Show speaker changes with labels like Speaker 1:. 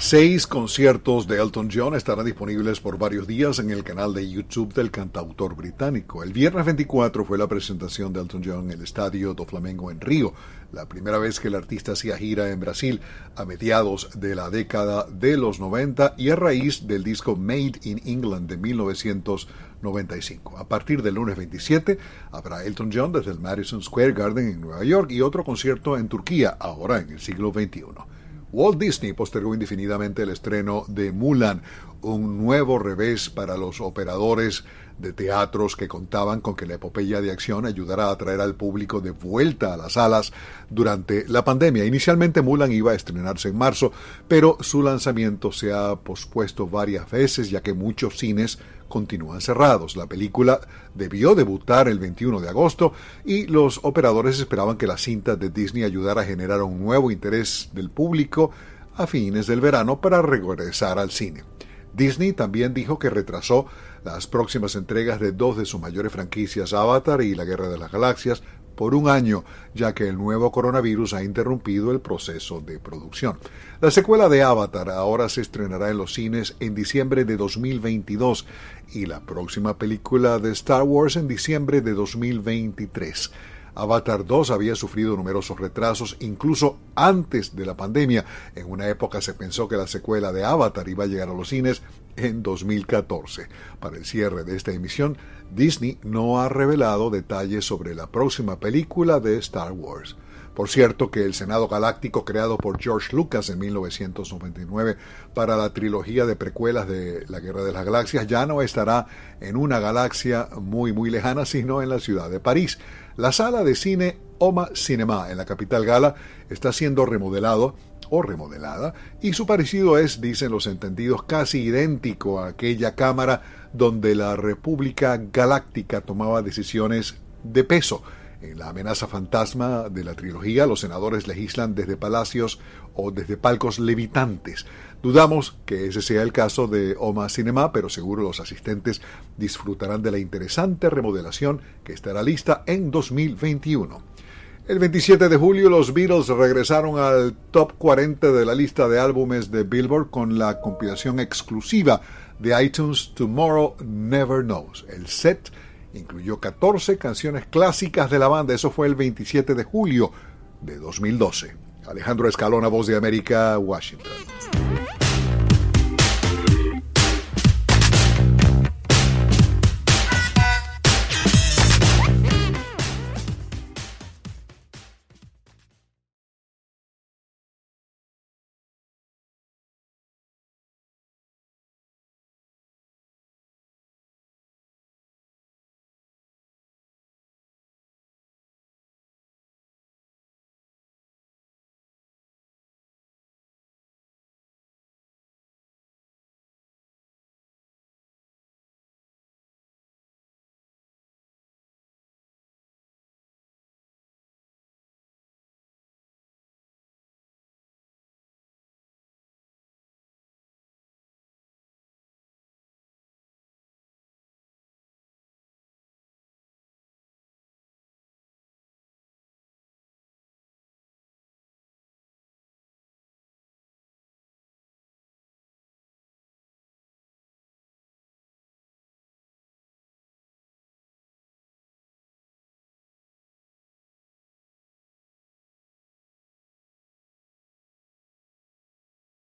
Speaker 1: 6 conciertos de Elton John estarán disponibles por varios días en el canal de YouTube del cantautor británico. El viernes 24 fue la presentación de Elton John en el Estadio do Flamengo en Río, la primera vez que el artista hacía gira en Brasil a mediados de la década de los 90 y a raíz del disco Made in England de 1995. A partir del lunes 27 habrá Elton John desde el Madison Square Garden en Nueva York y otro concierto en Turquía, ahora en el siglo XXI. Walt Disney postergó indefinidamente el estreno de Mulan, un nuevo revés para los operadores de teatros que contaban con que la epopeya de acción ayudara a atraer al público de vuelta a las salas durante la pandemia. Inicialmente Mulan iba a estrenarse en marzo, pero su lanzamiento se ha pospuesto varias veces ya que muchos cines continúan cerrados. La película debió debutar el 21 de agosto y los operadores esperaban que la cinta de Disney ayudara a generar un nuevo interés del público a fines del verano para regresar al cine. Disney también dijo que retrasó las próximas entregas de 2 de sus mayores franquicias, Avatar y La Guerra de las Galaxias, por un año, ya que el nuevo coronavirus ha interrumpido el proceso de producción. La secuela de Avatar ahora se estrenará en los cines en diciembre de 2022 y la próxima película de Star Wars en diciembre de 2023. Avatar 2 había sufrido numerosos retrasos incluso antes de la pandemia. En una época se pensó que la secuela de Avatar iba a llegar a los cines en 2014. Para el cierre de esta emisión, Disney no ha revelado detalles sobre la próxima película de Star Wars. Por cierto que el Senado Galáctico creado por George Lucas en 1999 para la trilogía de precuelas de La Guerra de las Galaxias ya no estará en una galaxia muy lejana, sino en la ciudad de París. La sala de cine Oma Cinema en la capital gala está siendo remodelada y su parecido es, dicen los entendidos, casi idéntico a aquella cámara donde la República Galáctica tomaba decisiones de peso. En la amenaza fantasma de la trilogía, los senadores legislan desde palacios o desde palcos levitantes. Dudamos que ese sea el caso de Oma Cinema, pero seguro los asistentes disfrutarán de la interesante remodelación que estará lista en 2021. El 27 de julio los Beatles regresaron al top 40 de la lista de álbumes de Billboard con la compilación exclusiva de iTunes Tomorrow Never Knows. El set incluyó 14 canciones clásicas de la banda. Eso fue el 27 de julio de 2012. Alejandro Escalona, Voz de América, Washington.